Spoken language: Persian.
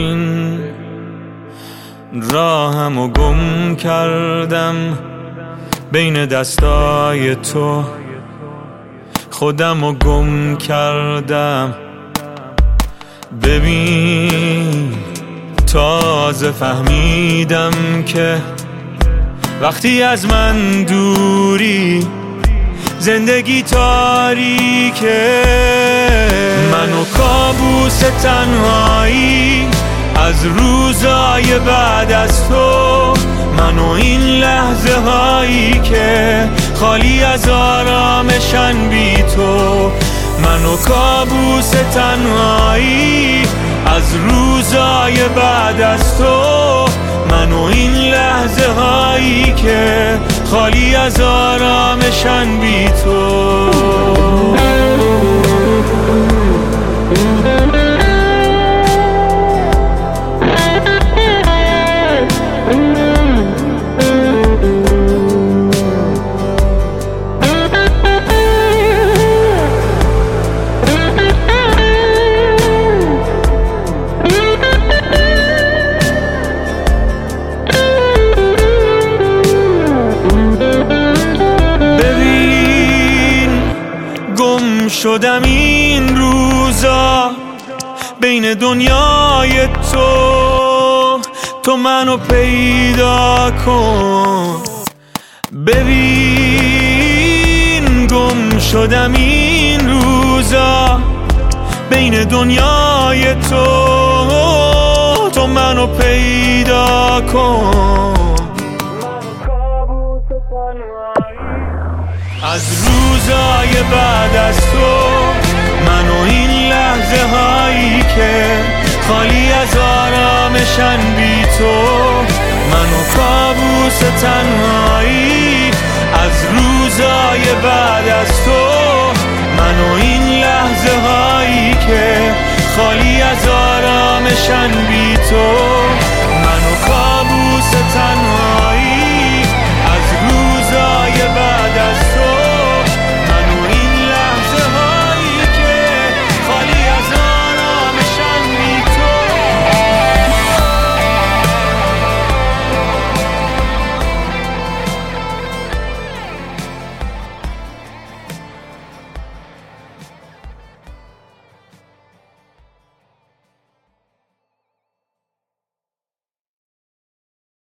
ببین راهمو گم کردم بین دستای تو، خودمو گم کردم. ببین تازه فهمیدم که وقتی از من دوری زندگی تاریکه. من و کابوس تنهایی از روزای بعد از تو، من و این لحظه هایی که خالی از آرامشن بی تو. من و کابوس تنهایی از روزای بعد از تو، من و این لحظه هایی که خالی از آرامشن بی تو. شدم این روزا بین دنیای تو منو پیدا کن. ببین گم شدم این روزا بین دنیای تو منو پیدا کن. از روزای بعد از تو، من و این لحظه هایی که خالی از آرامشن بی تو. من و کابوس تنهایی از روزای بعد از تو، من و این لحظه هایی که خالی از آرامشن بی تو.